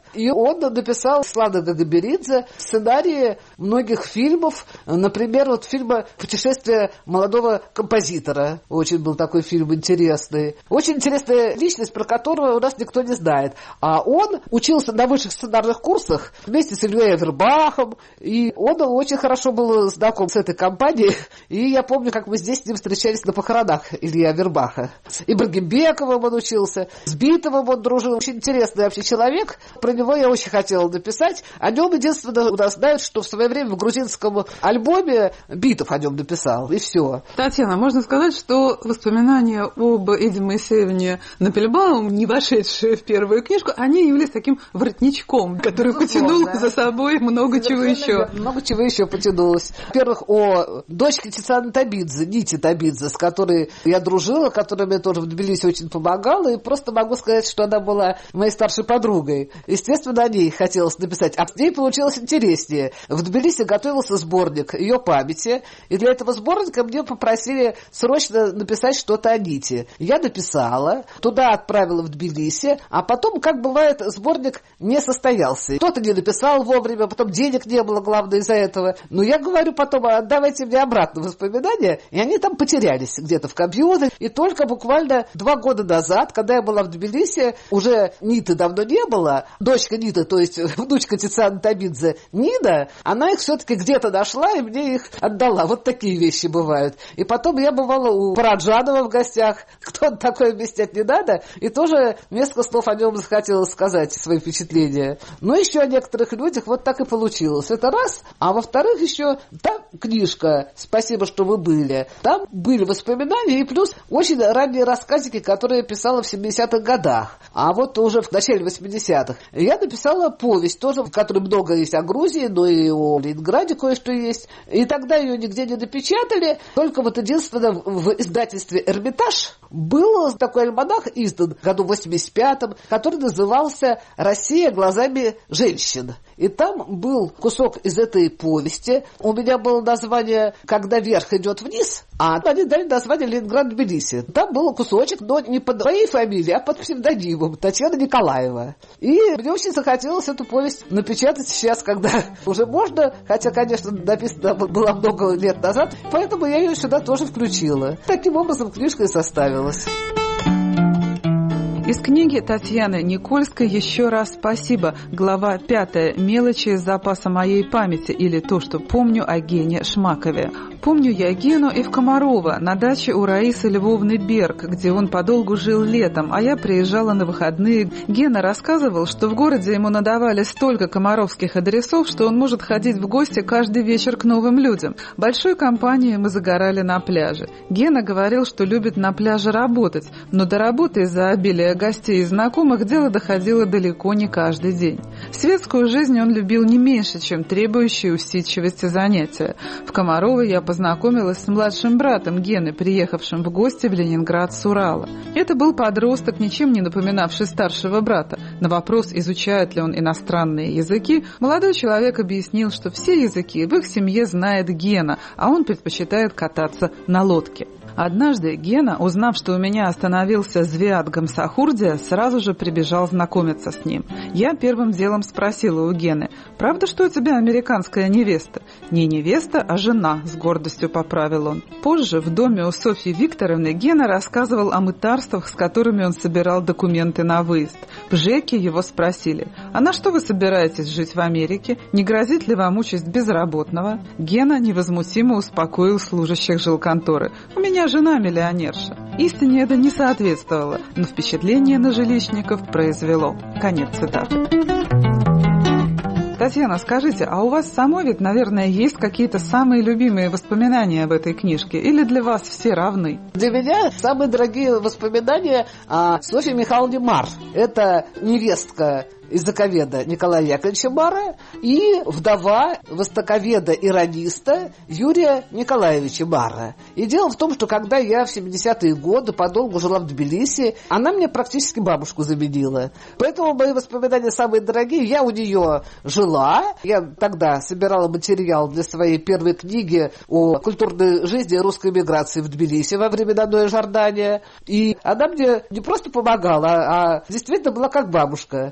И он написал Слана Гагаберидзе сценарии многих фильмов. Например, вот фильма «Путешествие молодого композитора». Очень был такой фильм интересный. Очень интересная личность, про которую у нас никто не знает. А он учился на высших сценарных курсах вместе с Ильей Авербахом. И он очень хорошо был знаком с этой компанией. И я помню, как мы здесь с ним встречались на похоронах Ильи Авербаха. И Ибрагимбековым он учился, с Битовым он дружил. Очень интересный вообще человек. Про него я очень хотела написать. О нем единственное у нас знают, что в свое время в грузинском альбоме Битов о нем написал. И все. Татьяна, можно сказать, что воспоминания об Эдди Моисеевне Напельбаум, не вошедшие в первую книжку, они являлись таким воротничком, который потянул да. за собой много чего еще. Много чего еще потянулось. Во-первых, о дочке Тицианы Табидзе, Нити Табидзе, с которой я дружила, которая мне тоже в Тбилиси очень помогала, и просто могу сказать, что она была моей старшей подругой. Естественно, о ней хотелось написать. А с ней получилось интереснее. В Тбилиси готовился сборник ее памяти, и для этого сборника мне попросили срочно написать что-то о Ните. Я написала, туда отправила в Тбилиси, а потом, как бывает, сборник не состоялся. Кто-то не написал вовремя, потом денег не было, главное, из-за этого. Но я говорю потом, отдавайте мне обратно воспоминания, и они там потерялись где-то в компьютере. И только буквально два года назад, когда я была в Тбилиси, уже Ниты давно не было, дочка Ниты, то есть внучка Тицианы Табидзе Нина, она их все-таки где-то нашла и мне их отдала. Вот такие вещи бывают. И потом я бывала у Параджанова в гостях, кто такое объяснять не надо, и тоже несколько слов о нем захотелось сказать, свои впечатления. Но еще о некоторых людях вот так и получилось. Это раз. А во-вторых, еще там книжка «Спасибо, что вы были». Там были воспоминания и плюс очень ранние рассказики, которые я писала в семидесятых годах. А вот уже в начале восьмидесятых я написала повесть, тоже, в которой много есть о Грузии, но и о Ленинграде кое-что есть. И тогда ее нигде не напечатали, только вот единственное в издательстве «Эрмитаж» был такой альманах издан в году восемьдесят пятом, который назывался «Россия глазами женщин». И там был кусок из этой повести. У меня было название «Когда верх идет вниз», а они дали название «Ленинград-Тбилиси». Там был кусочек, но не под моей фамилией, а под псевдонимом Татьяна Николаева. И мне очень захотелось эту повесть напечатать сейчас, когда уже можно, хотя, конечно, написано было много лет назад, поэтому я ее сюда тоже включила. Таким образом книжка и составилась. Из книги Татьяны Никольской «Еще раз спасибо». Глава пятая. «Мелочи из запаса моей памяти» или «То, что помню о Гене Шмакове». Помню я Гену и в Комарово, на даче у Раисы Львовны Берг, где он подолгу жил летом, а я приезжала на выходные. Гена рассказывал, что в городе ему надавали столько комаровских адресов, что он может ходить в гости каждый вечер к новым людям. Большой компанией мы загорали на пляже. Гена говорил, что любит на пляже работать, но до работы из-за обилия гостей и знакомых дело доходило далеко не каждый день. Светскую жизнь он любил не меньше, чем требующие усидчивости занятия. В Комарово я познакомилась с младшим братом Гены, приехавшим в гости в Ленинград с Урала. Это был подросток, ничем не напоминавший старшего брата. На вопрос, изучает ли он иностранные языки, молодой человек объяснил, что все языки в их семье знает Гена, а он предпочитает кататься на лодке. Однажды Гена, узнав, что у меня остановился Звиат Гамсахурдия, сразу же прибежал знакомиться с ним. Я первым делом спросила у Гены: «Правда, что у тебя американская невеста?» «Не невеста, а жена», — с гордостью поправил он. Позже в доме у Софьи Викторовны Гена рассказывал о мытарствах, с которыми он собирал документы на выезд. В ЖЭКе его спросили: «А на что вы собираетесь жить в Америке? Не грозит ли вам участь безработного?» Гена невозмутимо успокоил служащих жилконторы: «У меня жена миллионерша». Истине это не соответствовало, но впечатление на жилищников произвело. Конец цитаты. Татьяна, скажите, а у вас самой ведь, наверное, есть какие-то самые любимые воспоминания об этой книжке? Или для вас все равны? Для меня самые дорогие воспоминания о Софье Михайловне Мар. Это невестка языковеда Николая Яковлевича Мара и вдова востоковеда и радиста Юрия Николаевича Мара. И дело в том, что когда я в семидесятые годы подолгу жила в Тбилиси, она мне практически бабушку заменила. Поэтому мои воспоминания самые дорогие. Я у нее жила. Я тогда собирала материал для своей первой книги о культурной жизни русской миграции в Тбилиси во времена Ноя Жордания. И она мне не просто помогала, а действительно была как бабушка. Она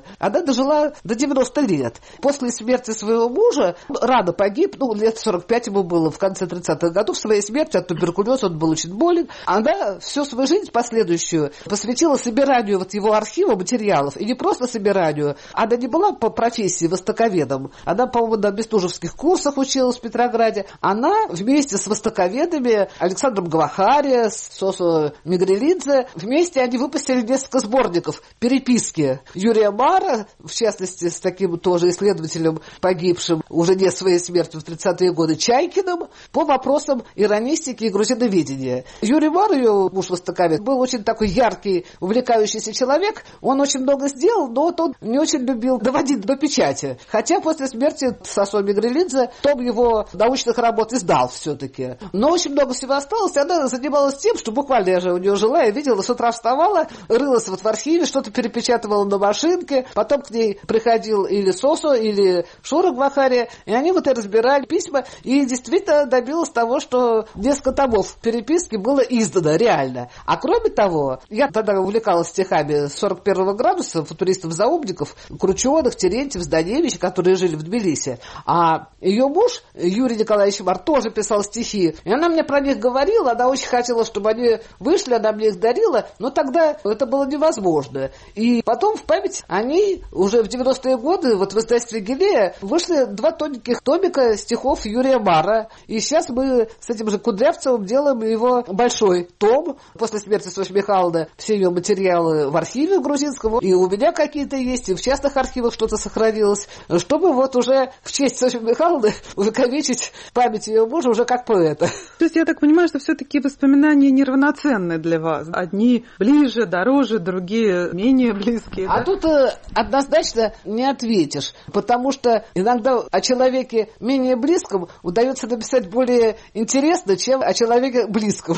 дожила до девяноста лет. После смерти своего мужа рано погиб, ну, лет сорок пять ему было, в конце тридцатых годов, своей смерти от туберкулеза, он был очень болен. Она всю свою жизнь последующую посвятила собиранию вот его архива материалов. И не просто собиранию. Она не была по профессии востоковедом. Она, по-моему, на бестужевских курсах училась в Петрограде. Она вместе с востоковедами Александром Гавахари, с Сосо Мигрелидзе, вместе они выпустили несколько сборников переписки Юрия Мара, в частности, с таким тоже исследователем, погибшим уже не своей смертью в тридцатые годы, Чайкиным, по вопросам иронистики и грузиноведения. Юрий Мар, ее муж востоковед, был очень такой яркий, увлекающийся человек. Он очень много сделал, но вот он не очень любил доводить до печати. Хотя после смерти Сосо Мигрелидзе том его научных работ издал все-таки. Но очень много всего осталось, и она занималась тем, что буквально я же у нее жила, я видела, с утра вставала, рылась вот в архиве, что-то перепечатывала на машинке, потом к ней приходил или Сосо, или Шура Гавахари, и они вот и разбирали письма, и действительно добилась того, что несколько томов переписки было издано реально. А кроме того, я тогда увлекалась стихами сорок первого градуса, футуристов-заумников, Крученых, Терентьев, Зданевич, которые жили в Тбилиси. А ее муж, Юрий Николаевич Мар, тоже писал стихи. И она мне про них говорила, она очень хотела, чтобы они вышли, она мне их дарила, но тогда это было невозможно. И потом в память они уже в девяностые годы, вот в издательстве Гелея, вышли два тоненьких томика стихов Юрия Мара. И сейчас мы с этим же Кудрявцевым делаем его большой том. После смерти Софьи Михайловны все ее материалы в архиве грузинском, и у меня какие-то есть, и в частных архивах что-то сохранилось, чтобы вот уже в честь Софьи Михайловны увековечить память ее мужа уже как поэта. То есть я так понимаю, что все-таки воспоминания неравноценны для вас. Одни ближе, дороже, другие менее близкие. А да? тут э, однозначно не ответишь, потому что иногда о человеке менее близком удается написать более интересно, чем о человеке близком.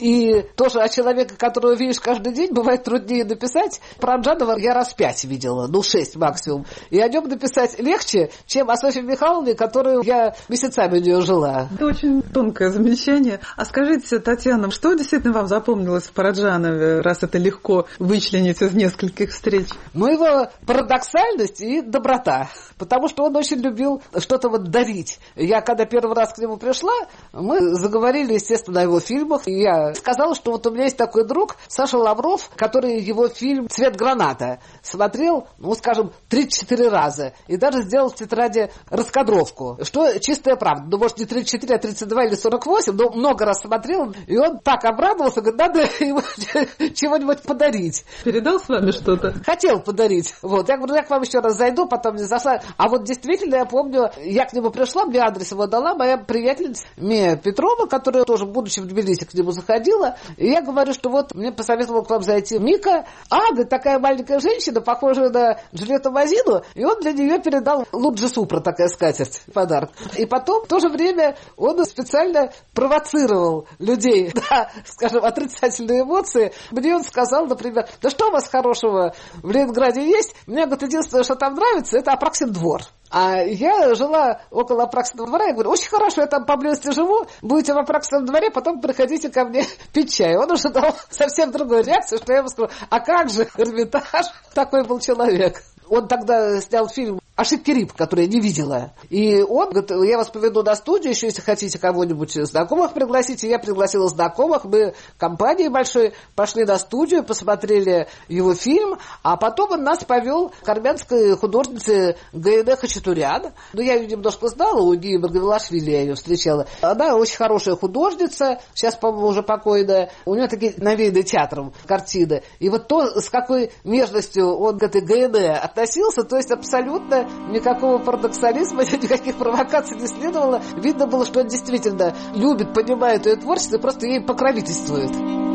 И тоже о человеке, которого видишь каждый день, бывает труднее написать. Про Анджанова я раз пять видела, ну шесть максимум. И о нем написать легче, чем о Софье Михайловне, которую я месяцами у нее жила. Это очень тонкое замечание. А скажите, Татьяна, что действительно вам запомнилось в Параджанове, раз это легко вычленить из нескольких встреч? Ну, его парадоксальность и доброта. Потому что он очень любил что-то вот дарить. Я, когда первый раз к нему пришла, мы заговорили, естественно, о его фильмах. И я сказала, что вот у меня есть такой друг, Саша Лавров, который его фильм «Цвет граната» смотрел, ну, скажем, тридцать-четыре раза. И даже сделал в тетради раскадровку. Что чистая правда. Ну, может, не тридцать четыре, а тридцать два или сорок восемь, но много раз смотрел. И он так обрадовался, говорит, надо ему чего-нибудь подарить. Передал с вами что-то? Хотел подарить. Вот. Я говорю, я к вам еще раз зайду, потом не зашла. А вот действительно, я помню, я к нему пришла, мне адрес его дала моя приятельница Мия Петрова, которая тоже, будучи в Тбилиси, к нему заходила. И я говорю, что вот мне посоветовал к вам зайти Мика. А, говорит, такая маленькая женщина, похожая на Джульетту Мазину. И он для нее передал Луджи Супра, такая скатерть, подарок. И потом, в то же время, он специально провоцировал людей на, скажем, отрицательные эмоции. Мне он сказал, например, да что у вас хорошего в Ленинграде есть? Мне, говорит, единственное, что там нравится, это Апраксин двор. А я жила около Апраксиного двора, я говорю, очень хорошо, я там поблизости живу, будете в Апраксином дворе, потом приходите ко мне пить чай. Он уже дал совсем другую реакцию, что я ему сказала, а как же Эрмитаж? Такой был человек. Он тогда снял фильм «Ашик Кериб», который я не видела. И он говорит, я вас поведу на студию, еще если хотите кого-нибудь знакомых пригласить. И я пригласила знакомых. Мы компанией большой пошли на студию, посмотрели его фильм. А потом он нас повел к армянской художнице Гаине Хачатурян. Ну, я ее немножко знала, у Нии Маргавелашвили я ее встречала. Она очень хорошая художница, сейчас, по-моему, уже покойная. У нее такие навеяны театром картины. И вот то, с какой нежностью он к этой Гаине относился, то есть абсолютно никакого парадоксализма, никаких провокаций не следовало. Видно было, что он действительно любит, понимает ее творчество и просто ей покровительствует.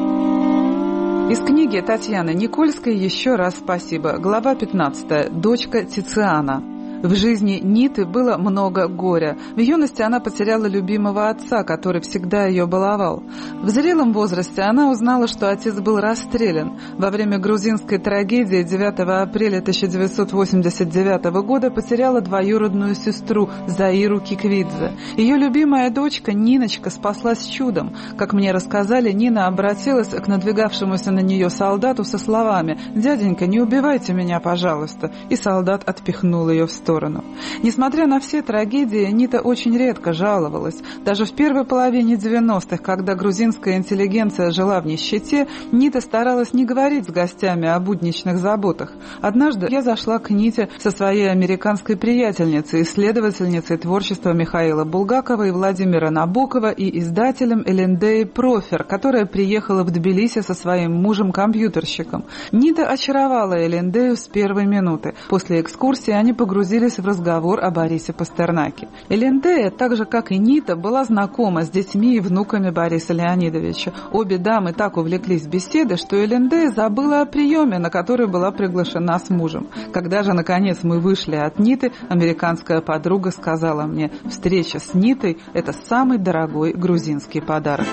Из книги Татьяны Никольской «Еще раз спасибо». Глава пятнадцатая. Дочка Тициана. В В жизни Ниты было много горя. В юности она потеряла любимого отца, который всегда ее баловал. В зрелом возрасте она узнала, что отец был расстрелян. Во время грузинской трагедии девятого апреля тысяча девятьсот восемьдесят девятого года потеряла двоюродную сестру Заиру Киквидзе. Ее любимая дочка Ниночка спаслась чудом. Как мне рассказали, Нина обратилась к надвигавшемуся на нее солдату со словами: «Дяденька, не убивайте меня, пожалуйста», и солдат отпихнул ее в сторону. Несмотря на все трагедии, Нита очень редко жаловалась. Даже в первой половине девяностых, когда грузинская интеллигенция жила в нищете, Нита старалась не говорить с гостями о будничных заботах. Однажды я зашла к Ните со своей американской приятельницей, исследовательницей творчества Михаила Булгакова и Владимира Набокова и издателем Элендеей Профер, которая приехала в Тбилиси со своим мужем-компьютерщиком. Нита очаровала Элендею с первой минуты. После экскурсии они погрузились в разговор о Борисе Пастернаке. Элендея, так же как и Нита, была знакома с детьми и внуками Бориса Леонидовича. Обе дамы так увлеклись беседой, что Элендея забыла о приеме, на который была приглашена с мужем. Когда же, наконец, мы вышли от Ниты, американская подруга сказала мне: «Встреча с Нитой – это самый дорогой грузинский подарок».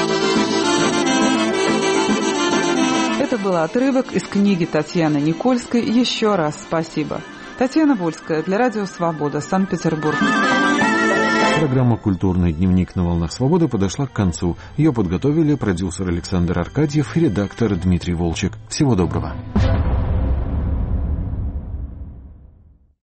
Это был отрывок из книги Татьяны Никольской «Еще раз спасибо». Татьяна Вольская для Радио Свобода, Санкт-Петербург. Программа «Культурный дневник» на волнах Свободы подошла к концу. Ее подготовили продюсер Александр Аркадьев и редактор Дмитрий Волчек. Всего доброго.